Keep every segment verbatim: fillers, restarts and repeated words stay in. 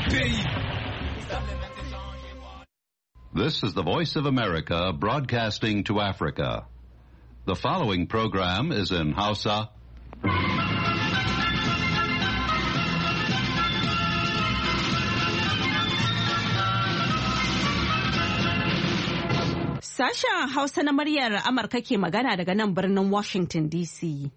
This is the Voice of America broadcasting to Africa. The following program is in Hausa. Sashen Hausa na muryar Amurka ke magana daga nan birnin Washington D C.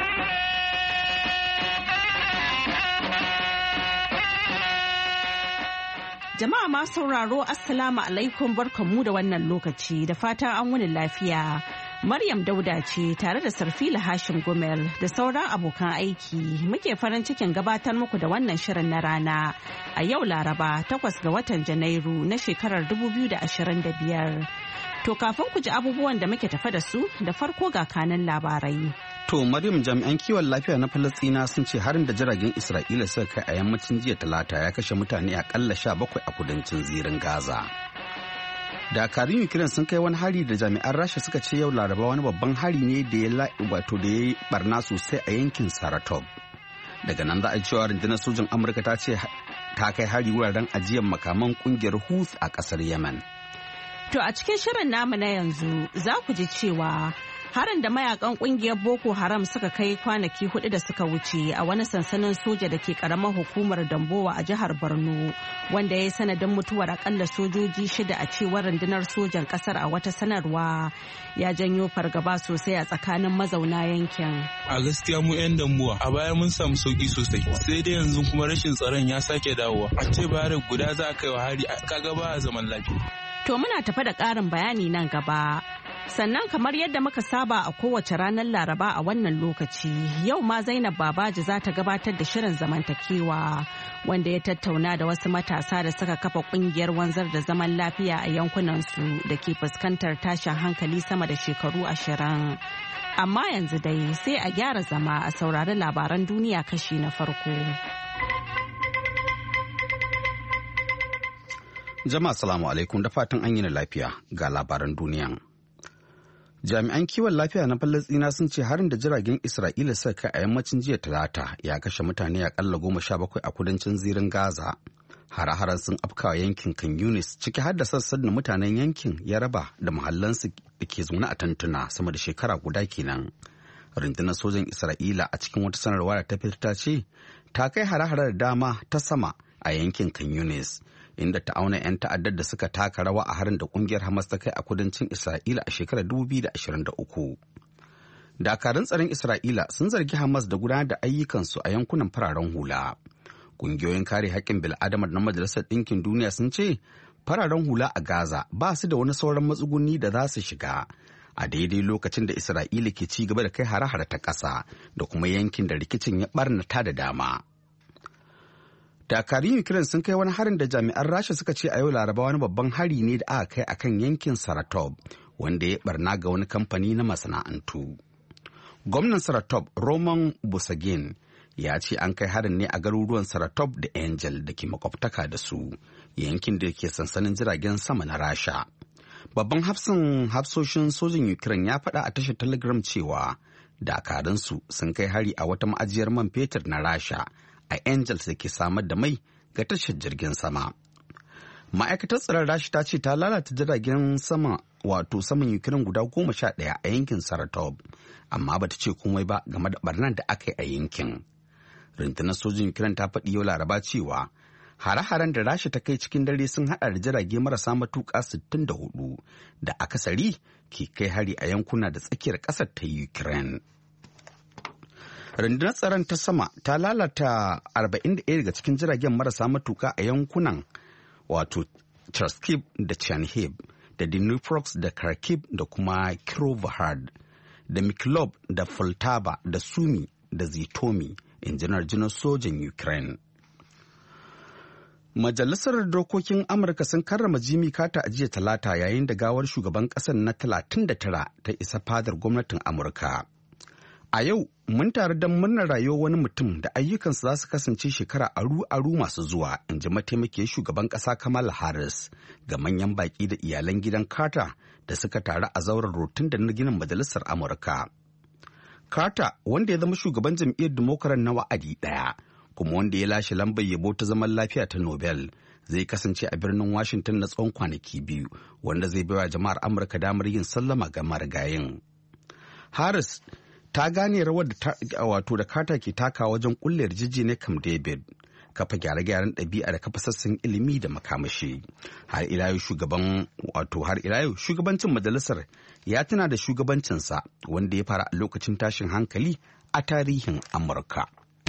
Jama'a ma sauraro Assalamu alaikum barkanmu da wannan lokaci da fatan an wuni lafiya. Maryam Dauda ce tare da Sarfila Hashim Gumel da sauran abokan aiki muke farin cikin gabatar muku da wannan shirin na rana a yau Laraba takwas ga watan Janairu na shekarar dubu biyu da ashirin da biyar. To kafin ku ji abubuwan da muke tafa da su da farko ga kanan labarai. To Maryam, jami'an kiwon lafiya na Falastina sun ce harin da jiragen Isra'ila suka kai a yammacin jiya Talata ya kashe mutane akalla sha bakwai a kudancin zirin Gaza. Dakarun Ukraine sun kai wani hari da jami'an Rasha suka ce yau Laraba wani babban hari ne da ya wato da ya yi barna sosai a yankin Saratov. Daga nan za a cewa rundunar sojin Amurka ta ce ta kai hari wuraren ajiyar makaman kungiyar Houthi a kasar Yemen. To a cikin shirin namu na yanzu za ku ji cewa harin da mayakan kungiyar Boko Haram suka kai kwanaki hudu da suka wuce a wani sansanin soja da ke karamar hukumar Dambowa a jihar Borno wanda ya yi sanadin mutuwar akalla sojoji shida a cewar rundunar sojan kasar a wata sanarwa ya janyo fargaba sosai a tsakanin mazauna yankin. A gaskiya mu 'yan Dambowa a baya mun samu sauki sosai sai dai yanzu kuma rashin tsaron ya sake dawowa. A ce bare guda za a kai wa hari kaga ba zaman lafiya. To muna tafa da ƙarin bayani nan gaba. Sannan kamar yadda muka saba a kowace ranar Laraba a wannan lokaci, yau ma Zainab Babaji za ta gabatar da shirin zamantakewa wanda ya tattauna da wasu matasa da suka kafa kungiyar wanzar da zaman lafiya a yankunansu da ke fuskantar tashin hankali sama da shekaru ashirin. Amma yanzu dai sai a gyara zama a saurari labaran duniya kashi na farko. Jama'a salamu alaikum da fatan an yi lafiya ga labaran duniya. Jami'an kiwon lafiya na Falasɗina sun ce harin da jiragen Isra'ila suka kai a yammacin jiya Talata ya kashe mutane akalla goma sha bakwai a kudancin zirin Gaza. Hare-haren sun afkawa yankin Kan Yunis ciki har da sassan da mutanen yankin ya raba da muhallansu da ke zaune a tantuna sama da shekara guda kenan. Rundunar sojan Isra'ila a cikin wata sanarwa da ta fitar ta ce ta kai hare-hare da dama ta sama a yankin Kan Yunis. Inda ta auna 'yan ta'addar da suka taka rawa a harin da kungiyar Hamas ta kai a kudancin Isra'ila a shekarar dubu biyu da ashirin da uku. Dakarun tsaron Isra'ila sun zargi Hamas da gudanar da ayyukansu a yankunan fararen hula. Kungiyoyin kare haƙƙin bil'adama na Majalisar Ɗinkin Duniya sun ce fararen hula a Gaza ba su da wani sauran matsuguni da za su shiga a daidai lokacin da Isra'ila ke ci gaba da kai hare-hare ta ƙasa da kuma yankin da rikicin ya ɓarnata da dama. Dakarun Ukraine sun kai wani harin da jami'an Rasha suka ce a yau Laraba wani babban hari ne da aka kai akan yankin Saratov wanda ya barna ga wani kamfani na masana'antu. Gwamnan Saratov Roman Busagin ya ce an kai harin ne a garuruwan Saratov da Angel da ke makwabtaka da su, yankin da ke sansanin jiragen sama na Rasha. Babban hafsan hafsoshin sojin Ukraine ya faɗa a tashar Telegram cewa dakarunsu sun kai hari a wata ma'ajiyar man fetur na Rasha a Angels da ke samar da mai ga tashar jirgin sama. Ma'aikatar tsaron Rashi ta ce ta lalata jiragen sama wato saman Ukraine guda goma sha ɗaya a yankin Saratov, amma bata ce komai ba game da barnar da aka yi a yankin. Rundunar sojin Ukraine ta faɗi yau Laraba cewa hare-haren da Rashi ta kai cikin dare sun haɗa da jirage marasa matuƙa sittin da hudu da akasari ke kai hari a yankuna da tsakiyar ƙasar ta Ukraine. Rundunar tsaron ta sama ta lalata arba'in da ɗaya daga cikin jiragen marasa matuka a yankunan wato Cherskiv da Chernihiv da Dnipro da Kharkiv da kuma Kirovohrad da Mykolaiv da Poltava da Sumi da Zitomi, injinar jinar sojan Ukraine. Majalisar Dokokin Amurka sun karrama Jimmy Carter a jiya Talata yayin da gawar shugaban ƙasar na talatin da tara ta isa fadar gwamnatin Amurka. A yau, mun taru don murnar rayuwar wani mutum da ayyukansa za su kasance shekara aru-aru masu zuwa, in ji mataimakiyar shugaban ƙasa Kamala Harris ga manyan baƙi da iyalan gidan Carter da suka taru a zauren rotun da na ginin Majalisar Amurka. Carter, wanda ya zama shugaban jam'iyyar Democrat na wa'adi ɗaya, kuma wanda ya lashe lambar yabo ta zaman lafiya ta Nobel. Zai kasance a birnin Washington na tsawon kwanaki biyu, wanda zai baiwa jama'ar Amurka damar yin sallama ga marigayin. Harris ta gane rawar da wato da Carter ke taka wajen kulle yarjejeniyar Camp David, kafa gyare-gyaren ɗabi'a da kafa sassan ilimi da makamashi. Har ila yau shugaban wato har ila yau shugabancin majalisar ya tuna da shugabancinsa wanda ya fara a lokacin tashin hankali a tarihin Amurka.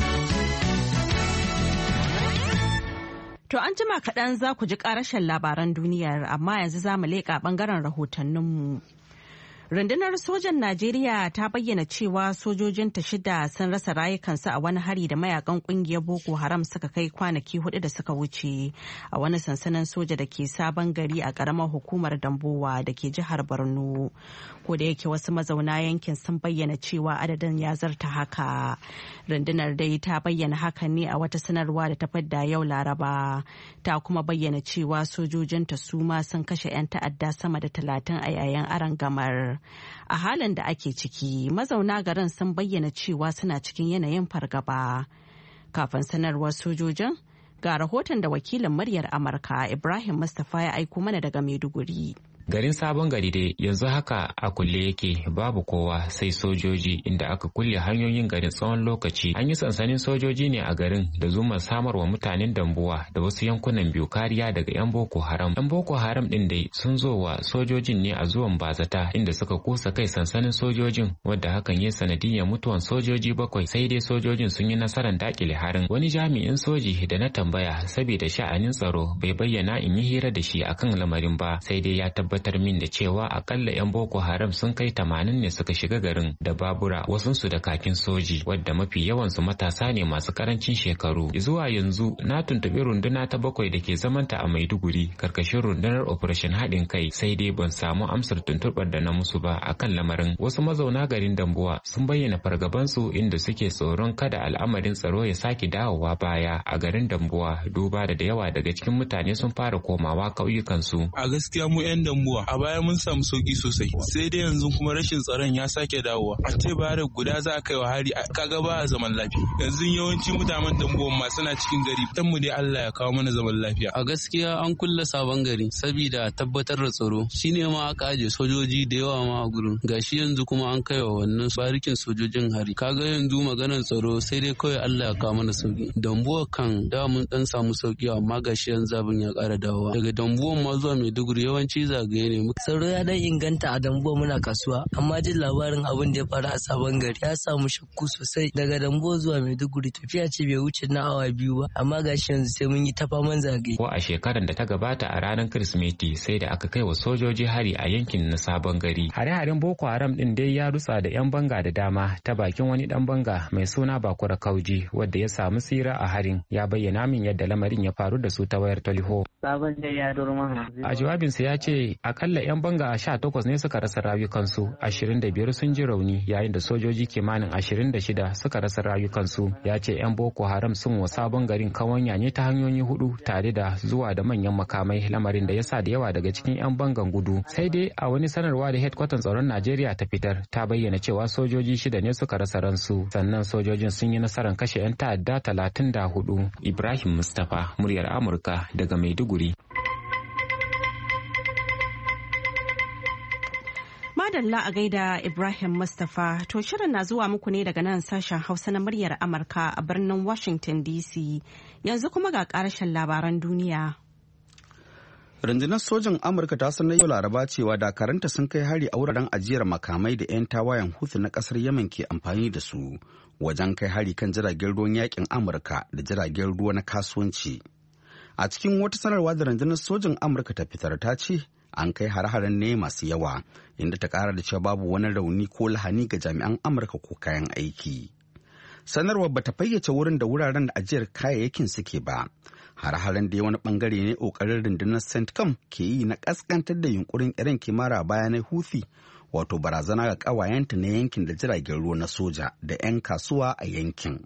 To an jima kaɗan za ku ji ƙarashin labaran duniyar, amma yanzu za mu leƙa ɓangaren rahotanninmu. Rundunar sojan Najeriya ta bayyana cewa sojojinta shida sun rasa rayukansu a wani hari da mayakan kungiyar Boko Haram suka kai kwanaki hudu da suka wuce a wani sansanin soja da ke Sabon Gari a ƙaramar hukumar Dambowa da ke jihar Borno. Ko da yake wasu mazauna yankin sun bayyana cewa adadin ya zarta haka. Rundunar dai ta bayyana hakan ne a wata sanarwa da ta fadda yau Laraba. Ta kuma bayyana cewa sojojinta su ma sun kashe 'yan ta'adda sama da talatin a yayin arangamar. A halin da ake ciki, mazauna garin sun bayyana cewa suna cikin yanayin fargaba. Kafin sanarwar sojojin, ga rahoton da wakilin muryar Amurka Ibrahim Mustapha ya aiko mana daga Maiduguri. Garin Sabon Gari dai yanzu haka a kulle yake, babu kowa sai sojoji, inda aka kulle hanyoyin garin tsawon lokaci. An yi sansanin sojoji ne a garin da zumar samarwa mutanen Dambuwa da wasu yankunan biyu kariya daga 'yan Boko Haram. 'Yan Boko Haram din dai sun zo wa sojojin ne a zuwan bazata, inda suka kusa kai sansanin sojojin, wadda hakan ya sanadiyyar mutuwan sojoji bakwai, sai dai sojojin sun yi nasarar dakile harin. Wani jami'in soji da na tambaya saboda sha'anin tsaro bai bayyana in yi hira da shi akan lamarin ba, sai dai ya tabbatar min da cewa akalla 'yan Boko Haram sun kai tamanin ne suka shiga garin da babura, wasunsu da kakin soji, wadda mafi yawansu matasa ne masu karancin shekaru. Zuwa yanzu na tuntuɓi runduna ta bakwai da ke zamanta a Maiduguri karkashin rundunar Operation Haɗin Kai, sai dai ban samu amsar tuntuɓar da na musu ba akan lamarin. Wasu mazauna garin Dambuwa sun bayyana fargabansu, inda suke tsoron kada al'amarin tsaro ya sake dawowa baya a garin Dambuwa, duba da da yawa daga cikin mutane sun fara komawa ƙauyukansu. A gaskiya mu 'yan Dambuwa a baya mun samu sauki sosai, sai dai yanzu kuma rashin tsaron ya sake dawowa. A ce bare guda za a kai wa hari, kaga ba a zaman lafiya. Yanzu yawanci mutanen Dambuwan ma suna cikin gari. Dan mu dai Allah ya kawo mana zaman lafiya. A gaskiya an kulle Sabon Gari saboda tabbatar da tsaro. Shine ma aka aje sojoji da yawa ma a gurin. Gashi yanzu kuma an kai wa wannan barikin sojojin hari. Kaga yanzu maganar tsaro sai dai kawai Allah ya kawo mana sauki. Dambuwa kan da mun dan samu sauki, amma gashi yanzu abin ya ƙara dawowa. Daga Dambuwan ma zuwa Maiduguri yawanci zagaye ne. Tsaro ya dan inganta a Dambuwa muna kasuwa, amma jin labarin abin da ya faru a Sabon Gari ya samu shakku sosai. Daga Dambuwa zuwa Maiduguri tafiya ce bai wuce na awa biyu ba, amma gashi yanzu sai mun yi ta faman zagaye. Ko a shekarar da ta gabata a ranar Kirsimeti sai da aka kai wa sojoji hari a yankin na Sabon Gari. Hare-haren Boko Haram din dai ya rutsa da 'yan banga da dama, ta bakin wani dan banga mai suna Bakura Kauji wadda ya samu tsira a harin, ya bayyana min yadda lamarin ya faru da su ta wayar taliho. Sabon Gari ya durma. A jawabinsa ya ce akalla 'yan banga sha takwas ne suka rasa rayukansu, ashirin da biyar sun ji rauni, yayin da sojoji kimanin ashirin da shida suka rasa rayukansu. Ya ce 'yan Boko Haram sun wa Sabon Garin kawanya ne ta hanyoyi hudu, tare da zuwa da manyan makamai, lamarin da ya sa da yawa daga cikin 'yan bangan gudu. Sai dai a wani sanarwa da headquarter tsaron Najeriya ta fitar, ta bayyana cewa sojoji shida ne suka rasa ransu, sannan sojojin sun yi nasarar kashe 'yan ta'adda talatin da hudu. Ibrahim Mustapha, muryar Amurka daga Maiduguri. Madalla a gaida Ibrahim Mustapha. To shirin na zuwa muku ne daga nan sashen Hausa na muryar Amurka a birnin Washington D C. Yanzu kuma ga ƙarshen labaran duniya. Rundunar sojan Amurka ta sanar yau Laraba cewa dakaranta sun kai hari a wuraren ajiyar makamai da 'yan tawayen Houthi na kasar Yemen ke amfani da su wajen kai hari kan jiragen ruwan yakin Amurka da jiragen ruwa na kasuwanci. A cikin wata sanarwa da rundunar sojan Amurka ta fitar, ta ce an kai hare-haren ne masu yawa, inda ta kara da cewa babu wani rauni ko lahani ga jami'an Amurka ko kayan aiki. Sanarwar bata fayyace wurin da wuraren da ajiyar kayayyakin suke ba. Hare-haren da ya wani bangare ne kokarin rundunar CENTCOM ke yi na kaskantar da yunkurin irin kimara bayanai Houthi, wato barazana ga kawayenta na yankin da jiragen ruwa na soja da 'yan kasuwa a yankin.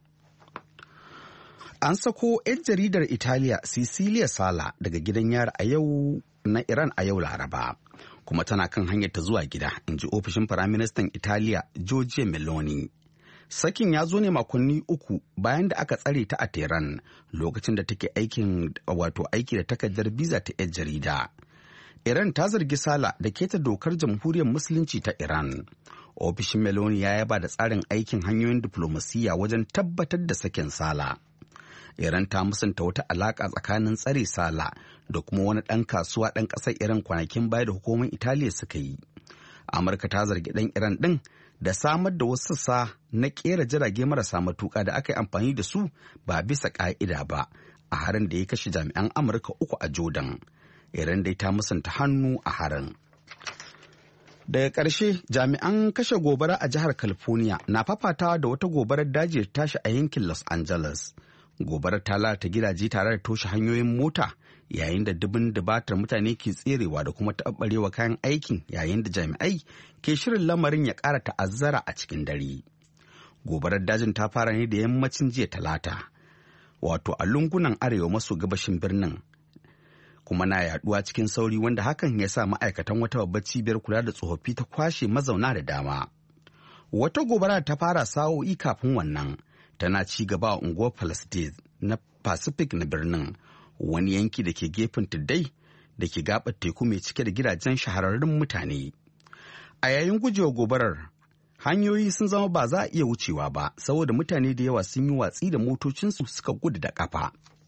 An sako 'yan jaridar Italiya Cecilia Sala daga gidan yari a yau na Iran a yau Laraba, kuma tana kan hanyar ta zuwa gida, in ji ofishin Firaministan Italiya Giorgia Meloni. Sakin ya zo ne makonni uku bayan da aka tsare ta a Tehran lokacin da take aikin wato aiki da takardar biza ta 'yar jarida. Iran ta zargi Sala da keta dokar jamhuriyar musulunci ta Iran. Ofishin Meloni ya yaba da tsarin aikin hanyoyin diflomasiyya wajen tabbatar da sakin Sala. Iran ta musanta wata alaka tsakanin tsare Sala da kuma wani ɗan kasuwa ɗan ƙasar Iran kwanakin baya da hukumar Italiya suka yi. Amurka ta zargi ɗan Iran ɗin da samar da wasu sassa na ƙera jirage marasa matuƙa da aka yi amfani da su ba bisa ƙa'ida ba a harin da ya kashe jami'an Amurka uku a Jordan. Iran dai ta musanta hannu a harin. Daga ƙarshe jami'an kashe gobara a jihar California na fafatawa da wata gobarar daji da tashi a yankin Los Angeles. Gobarar ta lalata gidaje tare da toshe hanyoyin mota yayin da dubin dubatar mutane ke tserewa da kuma taɓarewa kayan aikin yayin da jami'ai ke shirin lamarin ya ƙara ta'azzara a cikin dare. Gobarar dajin ta fara ne da yammacin jiya talata, wato a lungunan arewa maso gabashin birnin, kuma na yaduwa cikin sauri wanda hakan ya sa ma'aikatan wata babbar cibiyar kula da tsofaffi ta kwashe mazauna da dama. Wata gobara ta fara sa'o'i kafin wannan tana ci gaba a unguwar Palisades na Pacific na birnin, wani yanki da ke gefen tuddai da ke gabar teku mai cike da gidajen shahararrun mutane. A yayin gujewa gobarar, hanyoyi sun zama ba za a iya wucewa ba saboda mutane da yawa sun yi watsi da motocinsu suka gudu da kafa.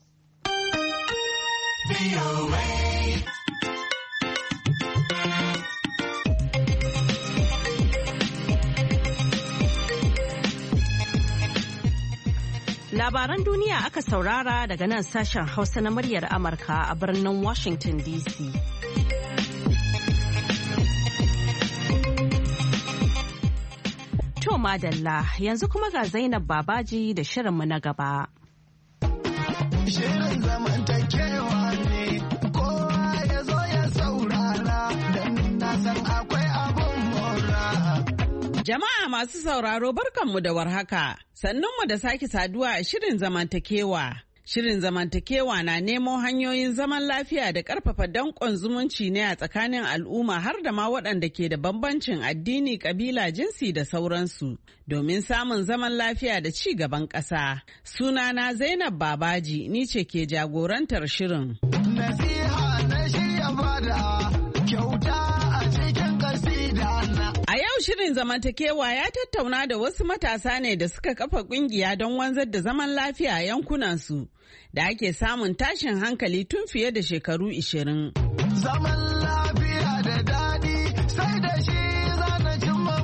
Labaran duniya aka saurara daga nan sashen Hausa na muryar Amurka a birnin Washington D C. To madalla, yanzu kuma ga Zainab Babaji da shirinmu na gaba. Shirin zamantakewa ne, kowa ya zo ya saurara, don na san akwai abun mora. Jama'a masu sauraro barkanmu da warhaka, sannunmu da sake saduwa a shirin zamantakewa. Shirin zamantakewa na nemo hanyoyin zaman lafiya da ƙarfafa danƙon zumunci ne a tsakanin al'umma har da ma waɗanda ke da bambancin addini, ƙabila, jinsi da sauransu domin samun zaman lafiya da ci gaban ƙasa. Sunana Zainab Babaji, ni ce ke jagorantar shirin. Nasiha na shirya bada kyauta a cikin kasida na. A yau shirin zamantakewa ya tattauna da wasu matasa ne da suka kafa ƙungiya don wanzar da zaman lafiya a yankunansu. Da ake samun tashin hankali tun fiye da shekaru ishirin. Zaman lafiya da daɗi sai da shi zana cimma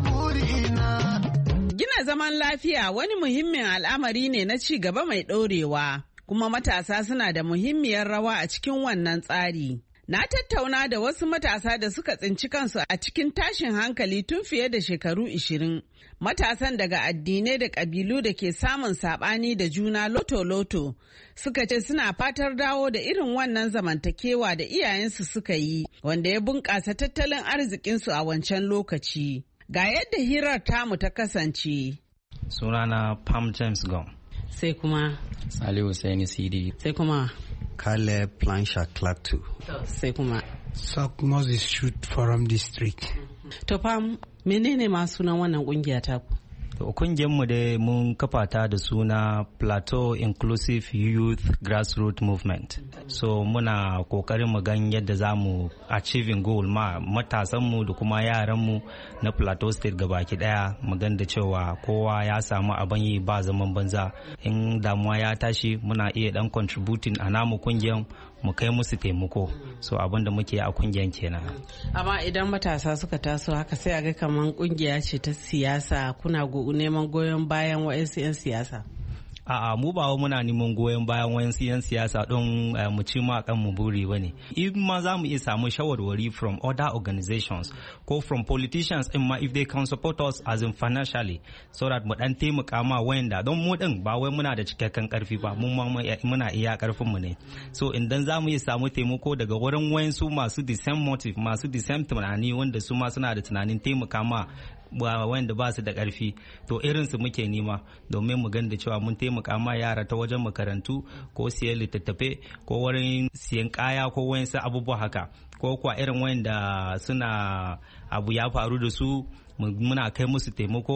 burina. Gina zaman lafiya wani muhimmin al'amari ne na ci gaba mai ɗorewa, kuma matasa suna da muhimmiyar rawa a cikin wannan tsari. Na tattauna da wasu matasa da suka tsinci kansu a cikin tashin hankali tun fiye da shekaru ishirin. Matasan daga addinai da ƙabilu da ke samun saɓani da juna loto-loto suka ce suna fatar dawo da irin wannan zamantakewa da iyayensu suka yi, wanda ya bunƙasa tattalin arzikinsu a wancan lokaci. Ga yadda hirar tamu ta kasance. Sunana Pam James Gom. Sai kuma Salihu Saini C D. Sai kuma Caleb Plansha Clark two. Sai kuma South Moses Shoot Forum District. To Pam, menene ma sunan wannan kungiya ta ku? To kungiyarmu dai mun kafa ta da suna Plateau Inclusive Youth Grassroots Movement. So muna kokarin mu gan yadda za mu achieving goal ma matasanmu da kuma yaranmu na Plateau State gabaki daya, mu gan da cewa kowa ya samu abin yi ba zaman banza. In damuwa ya tashi muna iya dan contributing a namu kungiyar mu kai musu taimako. So abin da muke a kungiyar kenan. Amma idan matasa suka taso haka sai a ga kaman kungiya ce ta siyasa, kuna neman goyon bayan wa'yansu 'yan siyasa. A'a mu ba muna neman goyon bayan wayansu 'yan siyasa don mu ci ma kan mu buri bane. In ma za mu iya samu shawarwari from other organizations ko from politicians in ma if they can support us as in financially so that mu dan taimaka ma wayanda don mu din ba wai muna da cikakken karfi ba, mun ma muna iya karfin mu ne. So idan za mu iya samu taimako daga wurin wayansu masu the same motive, masu the same tunani wanda su ma suna da tunanin taimaka ma wanda ba su da ƙarfi, to irinsu muke nema domin mu ganda cewa mun taimaka ma yara ta wajen makarantu ko siyan littattafai ko wurin siyan kaya ko wayansu abubuwa haka, ko kuwa irin wanda suna abu ya faru da su muna kai musu taimako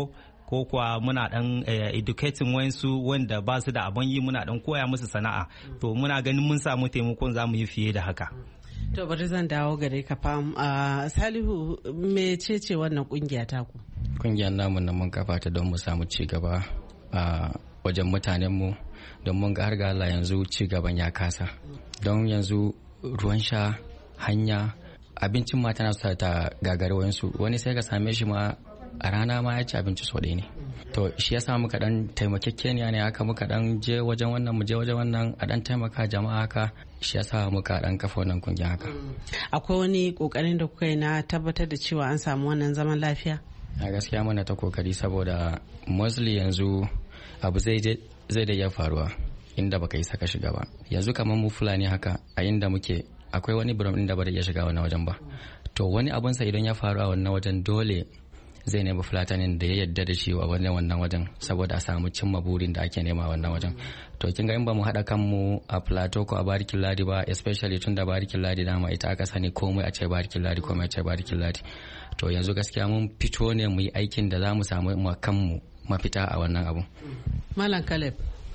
ko kuwa muna dan educating wayansu wanda ba su da abin yi muna dan koya musu sana'a to muna ganin mun samu taimakon za mu yi fiye da haka. To bari zan dawo gare ka fam Salihu mecece wannan kungiya taku? Kungiyar namu na mun kafa ta don mu samu ci gaba a wajen mutanenmu don mun ga har ga Allah yanzu ci gaban ya kasa don yanzu ruwan sha hanya abincin ma tana sa ta gagare wayansu wani sai ka same shi ma a rana ma ya ci abinci sau ɗaya ne to shi yasa muka dan taimakekeniya ne haka muka dan je wajen wannan mu je wajen wannan a dan taimaka jama'a haka shi yasa muka dan kafa wannan kungiya haka. Akwai wani kokarin da kuka yi na tabbatar da cewa an samu wannan zaman lafiya? A gaskiya muna ta kokari saboda mostly yanzu abu zai zai da ya faruwa inda baka yi saka shiga ba yanzu kamar mu Fulani haka a inda muke akwai wani biram din da ba da iya shiga wannan wajen ba to wani abun sa idan ya faru a wannan wajen dole zai nemi fulatanin da ya yadda da shi a wannan wannan wajen saboda a samu cimma burin da ake nema a wannan wajen to kin ga in ba mu hada kanmu a plateau ko a barikin ladi ba especially tun da barikin ladi dama ita aka sani komai a ce barikin ladi komai a ce barikin ladi to yanzu gaskiya mun fito ne mu yi aikin da za mu samu mu kanmu mafita a wannan abu. Malam Caleb,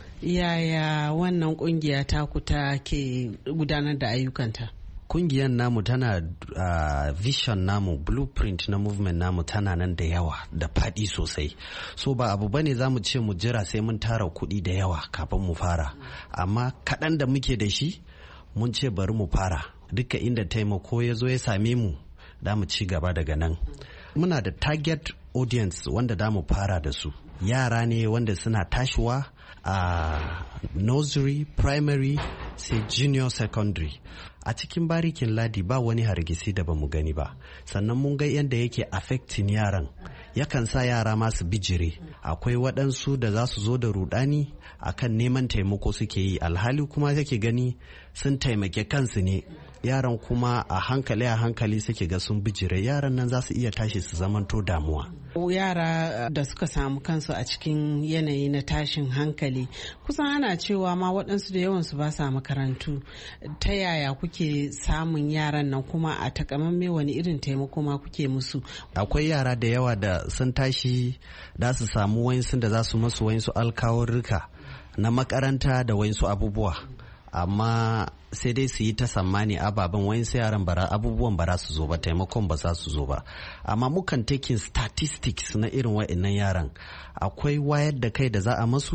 yaya wannan kungiya taku ta ke gudanar da ayyukanta? Kungiyar namu tana uh, vision namu, blueprint na movement namu tana nan da yawa da faɗi sosai. So ba abu bane za mu ce mu jira sai mun tara kuɗi da yawa kafin mu fara. Amma kaɗan da muke da shi mun ce bari mu fara. Duka inda taimako ya zo ya same mu da mu ci gaba daga nan. Muna da target audience wanda da mu fara da su. Yara ne wanda suna tashiwa a uh, nursery, primary, sai junior secondary. A cikin barikin ladi ba wani hargitsi da ba mu gani ba. Sannan mun ga yadda yake affecting yaran. Yakan sa yara masu bijire. Akwai waɗansu da za su zo da rudani akan neman taimako suke yi. Alhali kuma kake gani sun taimake kansu ne. Yaran kuma a hankali a hankali suke ga sun bijire. Yaran nan za su iya tashi su zamanto damuwa. Yara da suka samu kansu a cikin yanayi na tashin hankali kusan ana cewa ma waɗansu da yawansu ba sa makarantu. Ta yaya kuke samun yaran nan kuma a takamamme wani irin taimako ma kuke musu? Akwai yara da yawa da sun tashi da su samu wayansu da za su masu wayansu alkawarruka na makaranta da wayansu abubuwa. Amma sai dai su yi ta sammani ababen wayansu yaran bara abubuwan ba za su zo ba taimakon ba za su zo ba amma mukan taking statistics na irin wa'annan yaran akwai wayar da kai da za a masu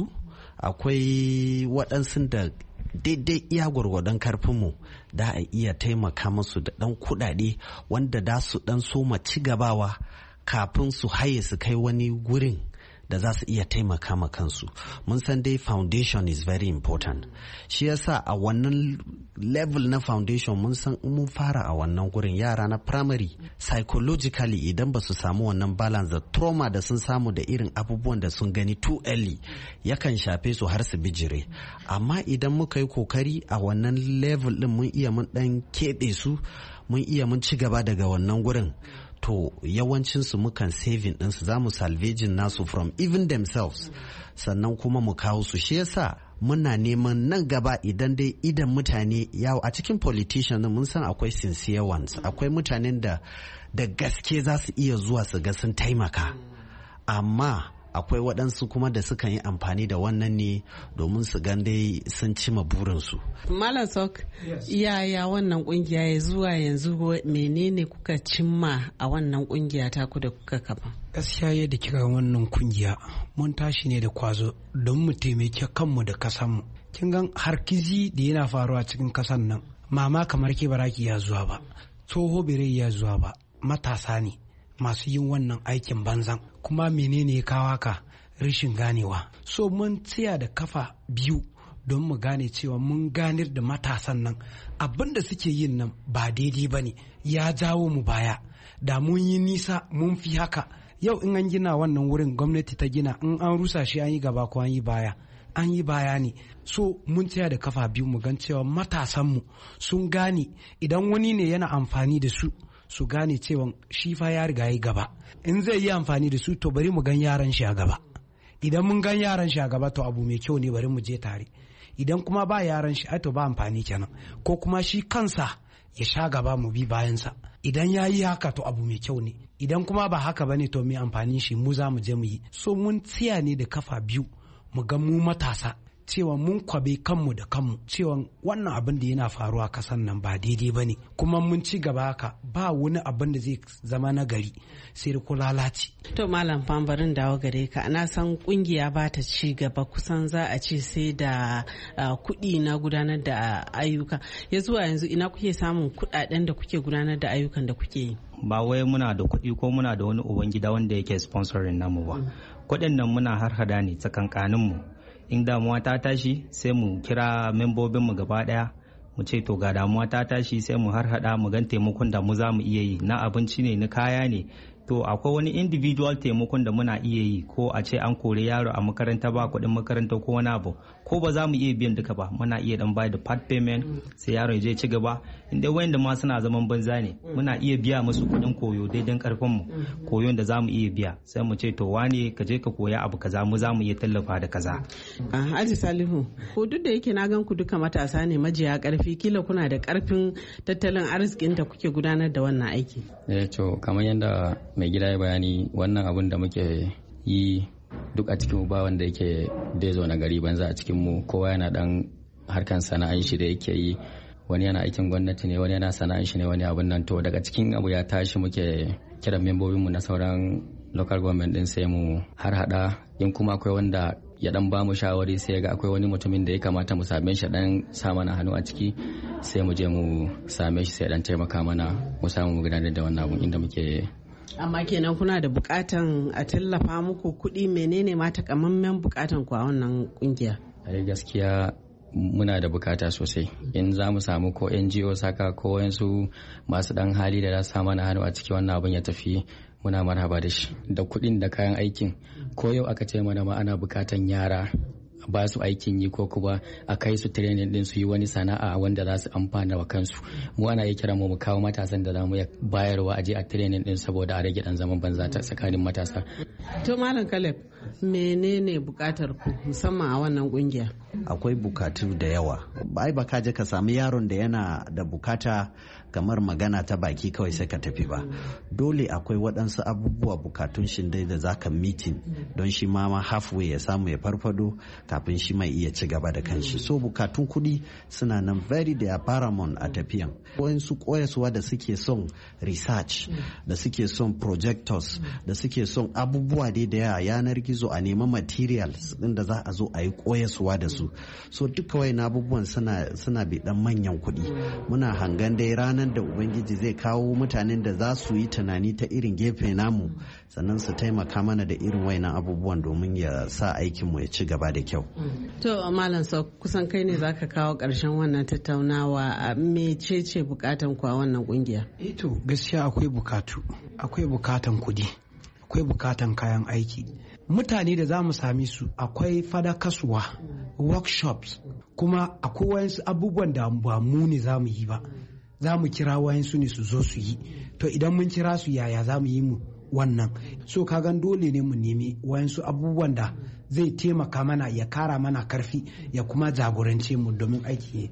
akwai waɗansu da daidai iya gwargwadon karfinmu da a iya taimaka masu da ɗan kuɗaɗe wanda da su ɗan soma ci gabawa kafin su haye su kai wani gurin da za su iya taimaka ma kansu. Mun san dai foundation is very important. Shi yasa a wannan level na foundation mun san mun fara a wannan gurin yara na primary psychologically idan ba su samu wannan balance da trauma da sun samu da irin abubuwan da sun gani too early yakan shafe su har su bijire. Amma idan muka yi kokari a wannan level din mun iya mun dan keɓe su mun iya mun ci gaba daga wannan gurin to yawancinsu mukan saving ɗinsu za mu salvaging nasu from even themselves sannan kuma mu kawo su shi yasa muna neman nan gaba idan dai idan mutane yawo a cikin politician mun san akwai sincere ones akwai mutanen da da gaske za su iya zuwa su ga sun taimaka amma akwai waɗansu kuma da sukan yi amfani da wannan ne domin su gan dai sun cima burinsu. Malam Sok, yaya wannan kungiya ya zuwa yanzu menene kuka cimma a wannan kungiya ta ku da kuka kafa? Gaskiya yadda kika wannan kungiya mun tashi ne da kwazo don mu taimake kanmu da kasanmu. Kin gan harkizi da yana faruwa cikin kasan nan mama kamar ke baraki ya zuwa ba tsoho bere ya zuwa ba matasa ne masu yin wannan aikin banzan kuma menene ya kawo haka rashin ganewa so mun tsaya da kafa biyu don mu gane cewa mun ganar da matasan nan abin da suke yin nan ba daidai ba ne ya jawo mu baya da mun yi nisa mun fi haka yau in an gina wannan wurin gwamnati ta gina in an rusa shi an yi gaba ko an yi baya an yi baya ne so mun tsaya da kafa biyu mu gan cewa matasanmu sun gane idan wani ne yana amfani da su su gane cewa shi fa ya riga yi gaba in zai yi amfani da su to bari mu gan yaran shi a gaba idan mun gan yaran shi a gaba to abu mai kyau ne bari mu je tare idan kuma ba yaran shi ai to ba amfani kenan ko kuma shi kansa ya sha gaba mu bi bayansa. Idan ya yi haka to abu mai kyau ne, idan kuma ba haka ba ne to mai amfani shi mu za mu je mu yi. So mun tsaya ne da kafa biyu mu ga mu matasa cewa mun kwabe kanmu da kanmu cewa wannan abin da yana faruwa kasan nan ba daidai ba ne, kuma mun ci gaba haka ba wani abin da zai zama na gari sai da ko lalaci. To Malam Fambarin dawo gare ka, na san kungiya ba ta ci gaba kusan za a ce sai da uh, kuɗi na gudanar da ayyuka. Ya zuwa yanzu ina kuke samun kuɗaɗen da kuke gudanar da ayyukan da kuke yi? Ba wai muna da kuɗi ko muna da wani ubangida wanda yake sponsoring namu ba. Kuɗin nan muna harhada ne tsakankaninmu. In damuwa ta tashi sai mu kira membobinmu gaba daya mu ce to ga damuwa ta tashi sai mu harhada mu gan taimakon da mu za mu iya yi, na abinci ne na kaya ne. To akwai wani individual taimakon da muna iya yi, ko a ce an kore yaro a makaranta ba kuɗin makaranta ko wani abu, ko ba za mu iya biyan duka ba muna iya dan bayar da part payment sai yaro ya je ci gaba. Inda wayanda ma suna zaman banza ne muna iya biya musu kuɗin koyo daidan karfin mu, koyon da za mu iya biya sai mu ce to wane ka je ka koya abu kaza mu za mu iya tallafa da kaza. Haji Salihu, ko duk da yake na gan ku duka matasa ne majiya karfi, kila kuna da karfin tattalin arzikin da kuke gudanar da wannan aiki. Eh to kamar yadda mai gida ya bayani, wannan abun da muke yi duk a cikin ba wanda yake da zo na gari banza a cikin mu, kowa yana dan harkan sana'an shi da yake yi, wani yana aikin gwamnati ne, wani yana sana'an shi ne, wani abun nan. To daga cikin abu ya tashi muke kiran membobin mu na sauran local government din sai mu har hada, in kuma akwai wanda ya dan ba mu shawari sai ga akwai wani mutumin da ya kamata mu same shi dan sa mana hannu a ciki sai mu je mu same shi sai dan taimaka mana mu samu mu gudanar da wannan abun inda muke. Amma kenan kuna da bukatan a tallafa muku kuɗi, menene ma takamaiman bukatan ku a wannan kungiya? A gaskiya muna da bukata sosai, in za mu samu ko N G O saka ko wayansu masu dan hali da za su sa mana hannu a ciki wannan abun ya tafi, muna marhaba da shi, da kuɗin da kayan aikin. Ko yau aka ce mana ma ana bukatan yara ba su aikin yi ko kuma a kai su training din su yi wani sana'a wanda za su amfana wa kansu, mu ana iya kira mu mu kawo matasan da za mu bayarwa a je a training din saboda a rage dan zaman banza ta tsakanin matasa. To Malam Caleb, menene bukatar ku musamman a wannan kungiya? Akwai bukatu da yawa, bai baka je ka sami yaron da yana da bukata kamar magana ta baki kawai sai ka tafi ba, dole akwai waɗansu abubuwa bukatun shi dai da zaka meeting don shi ma ma halfway ya samu ya farfado kafin shi mai iya ci gaba da kanshi. So bukatun kuɗi suna nan very da paramount a tafiyan. Wayansu koyaswa da suke son research, da suke son projectors, da suke son abubuwa dai da yanar gizo a nema materials din da za a zo a yi koyaswa da su. So duka wayan abubuwan suna suna bi dan manyan kuɗi. Muna hangan dai ranar da ubangiji zai kawo mutanen da za su yi tunani ta irin gefe namu sannan su taimaka mana da irin wayannan abubuwan domin ya sa aikinmu ya ci gaba da kyau. To Malam Sau, kusan kai ne zaka kawo ƙarshen wannan tattaunawa, mecece bukatan ku a wannan kungiya? Eh to gaskiya akwai bukatu, akwai bukatan kudi, akwai bukatan kayan aiki. Mutane da za mu sami su akwai fadakaswa, workshops, kuma akwai wayansu abubuwan da ba mu ne za mu yi ba, za mu kira wayansu ne su zo su yi. To idan mun kira su yaya za mu yi mu wannan? So kagan dole ne mu nemi wayansu abubuwan da zai taimaka mana, ya kara mana karfi, ya kuma jagorance mu domin aiki.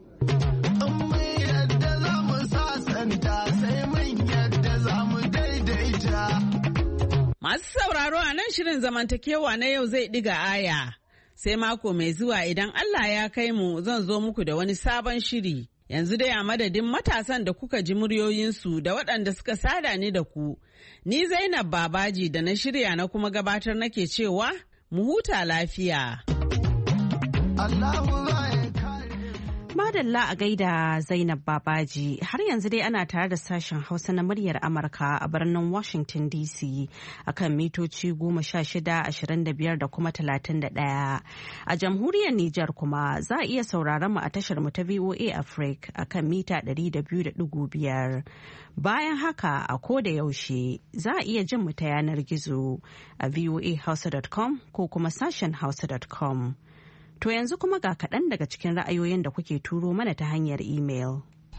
Masu sauraro, a nan shirin zamantakewa na yau zai ɗiga aya. Sai mako mai zuwa idan Allah ya kai mu zan zo muku da wani sabon shiri. Yanzu dai a madadin matasan da kuka ji muryoyinsu da waɗanda suka sada ni da ku. Ni Zainab Babaji da na shirya na kuma gabatar nake cewa mu huta lafiya. Madalla a gaida Zainab Babaji. Har yanzu dai ana tare da sashen Hausa na muryar Amurka a birnin Washington D C akan mitoci goma sha shida, ashirin da biyar da kuma talatin da ɗaya. A jamhuriyar Nijar kuma za a iya sauraron mu a tashar mu ta V O A Africa akan mita ɗari da biyu da ɗigo biyar. Bayan haka a ko da yaushe za a iya jin mu ta yanar gizo a voa hausa dot com ko kuma sashen hausa dot com. To yanzu kuma ga kaɗan daga cikin ra'ayoyin da kuke turo mana ta hanyar imel.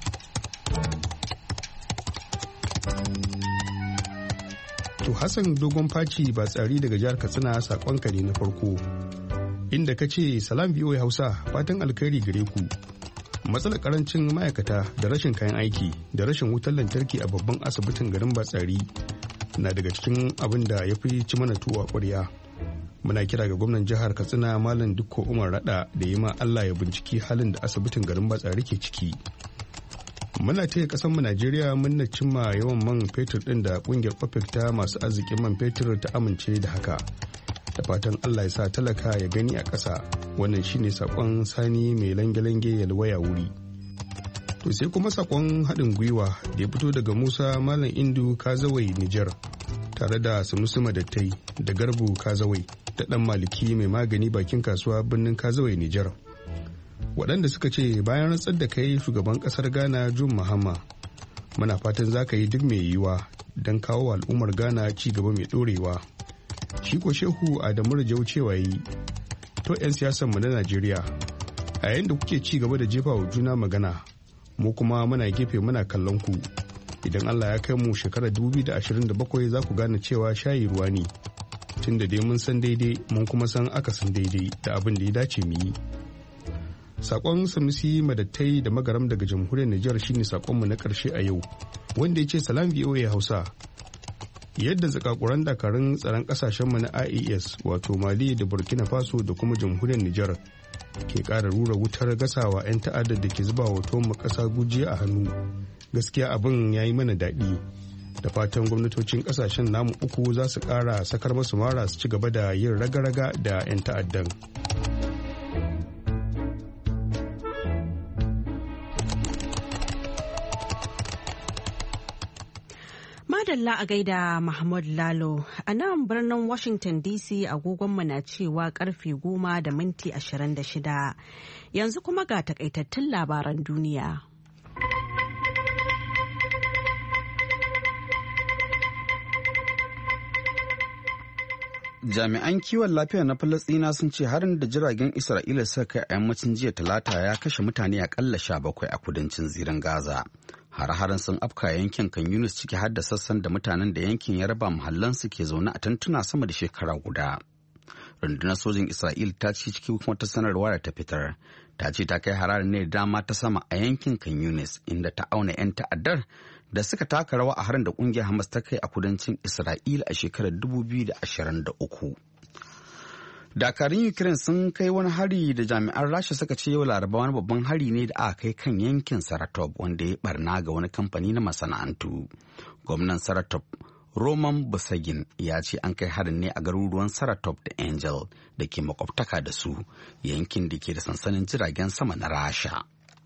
To Hassan Dogon Faci ba tsari daga jihar Katsina saƙonka ne na farko. Inda ka ce salam B O A Hausa fatan alkhairi gare ku. matsalar karancin ma'aikata da rashin kayan aiki da rashin wutar lantarki a babban asibitin garin Batsari na daga cikin abin da ya fi ci mana tuwo a ƙwarya. Muna kira ga gwamnan jihar Katsina Malam Dikko Umar Rada da yi ma Allah ya binciki halin da asibitin garin Batsari ke ciki. Muna taya ƙasar mu Najeriya muna cimma yawan man fetur ɗin da ƙungiyar OPEC ta masu arzikin man fetur ta amince da haka. Da fatan Allah ya sa talaka ya gani a ƙasa. Wannan shine sakon Sani mai lange-lange yalwaya wuri. To sai kuma sakon haɗin gwiwa da ya fito daga Musa Malam Indu Kazawai Nijar tare da Sanusi Madattai da Garbu Kazawai da ɗan Maliki mai magani bakin kasuwa birnin Kazawai Nijar. Waɗanda suka ce bayan rantsar da kai shugaban ƙasar Ghana John Mahama, muna fatan za ka yi duk mai yiwuwa don kawo al'ummar Ghana ci gaba mai ɗorewa. Shi ko Shehu Adamu Rajau cewa yi, to 'yan siyasanmu na Najeriya, a yayin da kuke ci gaba da jefa wa juna magana, mu kuma muna gefe muna kallon ku. Idan Allah ya kai mu shekarar dubu biyu da ashirin da bakwai za ku gane cewa shayi ruwa ne. Tun da dai mun san daidai mun kuma san akasin daidai da abin da ya dace mu yi. Sakon Sanusi Madattai da Magaram daga jamhuriyar Nijar shine sakonmu na ƙarshe a yau, wanda ya ce salam V O A Hausa. Yadda zakakuran dakarun tsaron kasashenmu na I A S wato Mali da Burkina Faso da kuma jamhuriyar Nijar ke ƙara rura wutar gasawa 'yan ta'addar da ke zuba wa mu ƙasa gujiya a hannu. Gaskiya abin ya yi mana daɗi. Da fatan gwamnatocin ƙasashen namu uku za su ƙara sakar masu mara su ci gaba da yin raga-raga da 'yan ta'addan. Madalla a gaida Mahmud Lalo. A nan birnin Washington D C agogonmu na cewa karfe goma da minti ashirin da shida. Yanzu kuma ga takaitattun labaran duniya. Jami'an kiwon lafiya na Falasɗina sun ce harin da jiragen Isra'ila suka kai a yammacin jiya Talata ya kashe mutane akalla sha bakwai a kudancin zirin Gaza. Hare-haren sun afka yankin Kan Yunus ciki har da sassan da mutanen da yankin ya raba muhallansu ke zaune a tantuna sama da shekara guda. Rundunar sojin Isra'il ta ce cikin wata sanarwa da ta fitar, ta ce ta kai hararin ne da dama ta sama a yankin Kan Yunus inda ta auna 'yan ta'addar da suka taka rawa a harin da kungiyar Hamas ta kai a kudancin Isra'il a shekarar dubu biyu da ashirin da uku. Dakarun Ukraine sun kai wani hari da jami'an Rasha suka ce yau Laraba wani babban hari ne da aka kai kan yankin Saratov wanda ya barna ga wani kamfani na masana'antu. Gwamnan Saratov Roman Busagin ya ce an kai harin ne a garuruwan Saratov da Angel da ke makwabtaka da su, yankin da ke da sansanin jiragen sama na Rasha.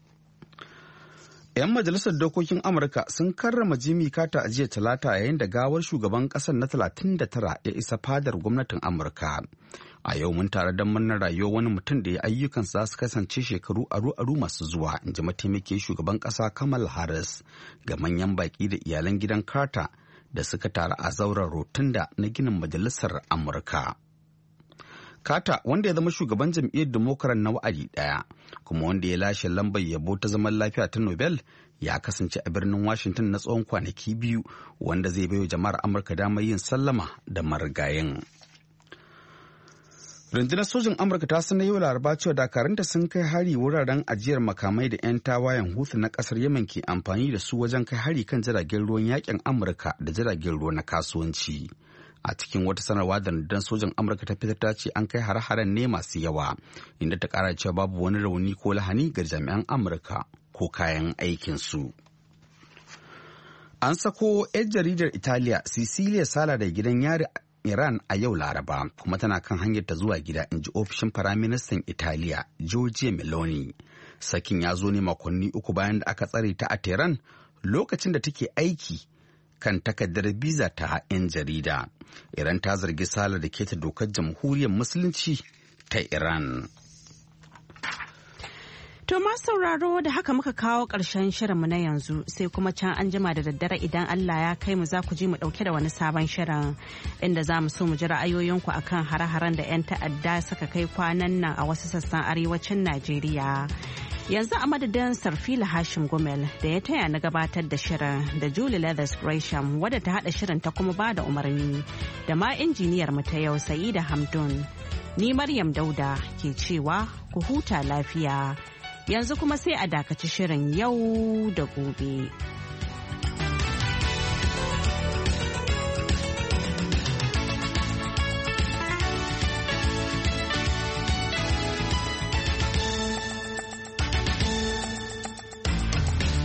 'Yan majalisar dokokin Amurka sun karrama Jimmy Carter a jiya Talata yayin da gawar shugaban ƙasar na talatin da tara ya isa fadar gwamnatin Amurka. A yau mun tare don murnar rayuwar wani mutum da ya ayyukansa za su kasance shekaru aru-aru masu zuwa, in ji mataimakin shugaban ƙasa Kamala Harris ga manyan baƙi da iyalan gidan Carter da suka taru a zauren rotunda na ginin majalisar Amurka. Carter, wanda ya zama shugaban jam'iyyar Democrat na wa'adi ɗaya, kuma wanda ya lashe lambar yabo ta zaman lafiya ta Nobel, ya kasance a birnin Washington na tsawon kwanaki biyu, wanda zai baiwa jama'ar Amurka damar yin sallama da marigayin. Rundunar sojin Amurka ta sanar yau Laraba cewa dakarunta sun kai hari wuraren ajiyar makamai da 'yan tawayen Houthi na kasar Yemen ke amfani da su wajen kai hari kan jiragen ruwan yakin Amurka da jiragen ruwa na kasuwanci. A cikin wata sanarwa da rundunar sojin Amurka ta fitar ta ce an kai hare-haren ne masu yawa, inda ta kara cewa babu wani rauni ko lahani ga jami'an Amurka ko kayan aikinsu. An sako 'yar jaridar Italiya Cecilia Sala da gidan yari Iran a yau Laraba, kuma tana kan hanyar ta zuwa gida, in ji ofishin Firaministan Italiya Giorgia Meloni. Sakin ya zo ne makonni uku bayan da aka tsare ta a Tehran lokacin da take aiki kan takardar biza ta 'yan jarida. Iran ta zargi Sala da keta dokar jamhuriyar musulunci ta Iran. To ma sauraro da haka muka kawo ƙarshen shirinmu na yanzu, sai kuma can an jima da daddare idan Allah ya kai mu za ku ji mu ɗauke da wani sabon shirin inda za mu so mu ji ra'ayoyinku akan hare-haren da 'yan ta'adda suka kai kwanan nan a wasu sassan arewacin Najeriya. Yanzu a madadin Sarfila Hashim Gumel da ya taya na gabatar da shirin da Julie Leathers Gresham wadda ta haɗa shirin ta kuma ba da umarni da ma injiniyar mu ta yau Sa'ida Hamdun. Ni Maryam Dauda ke cewa ku huta lafiya. Yanzu kuma sai a dakaci shirin yau da gobe.